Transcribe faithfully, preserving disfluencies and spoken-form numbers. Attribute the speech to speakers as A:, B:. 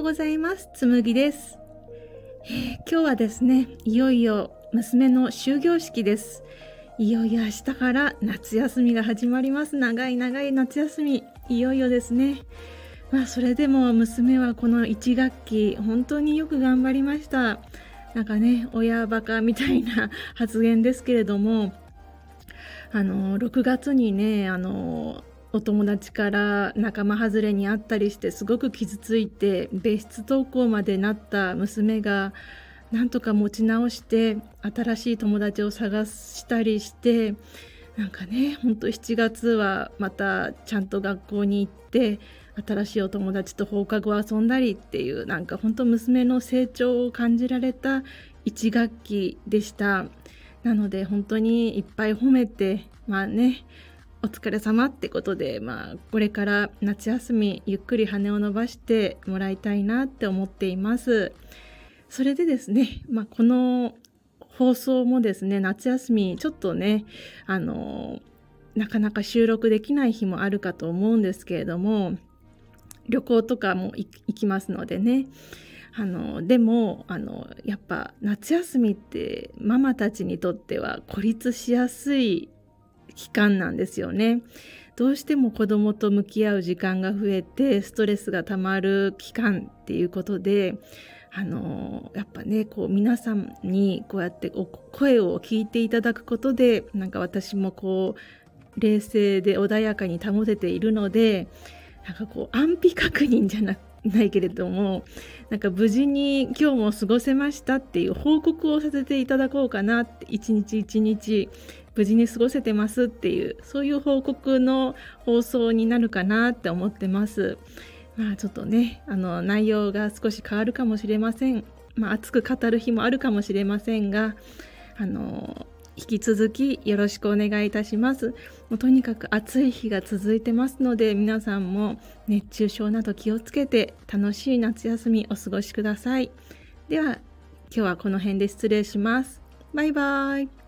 A: ございます。つむぎです、えー、今日はですね、いよいよ娘の終業式です。いよいよ明日から夏休みが始まります。長い長い夏休み、いよいよですね。まあそれでも娘はこのいち学期本当によく頑張りました。なんかね、親バカみたいな発言ですけれども、あのろくがつにね、あのお友達から仲間外れにあったりしてすごく傷ついて別室登校までなった娘がなんとか持ち直して新しい友達を探したりして、なんかね、ほんとしちがつはまたちゃんと学校に行って新しいお友達と放課後遊んだりっていう、なんかほんと娘の成長を感じられたいち学期でした。なので本当にいっぱい褒めて、まあね、お疲れ様ってことで、まあこれから夏休みゆっくり羽を伸ばしてもらいたいなって思っています。それでですね、まあこの放送もですね、夏休みちょっとね、あのなかなか収録できない日もあるかと思うんですけれども、旅行とかも行きますのでね。あのでもあのやっぱ夏休みってママたちにとっては孤立しやすい期間なんですよね。どうしても子供と向き合う時間が増えてストレスがたまる期間っていうことで、あのやっぱね、こう皆さんにこうやってお声を聞いていただくことで、なんか私もこう冷静で穏やかに保てているので、なんかこう安否確認じゃなくないけれども、なんか無事に今日も過ごせましたっていう報告をさせていただこうかなって、一日一日無事に過ごせてますっていう、そういう報告の放送になるかなって思ってます。まあちょっとね、あの内容が少し変わるかもしれません。まあ熱く語る日もあるかもしれませんが、あの引き続きよろしくお願いいたします。もうとにかく暑い日が続いてますので、皆さんも熱中症など気をつけて楽しい夏休みお過ごしください。では今日はこの辺で失礼します。バイバイ。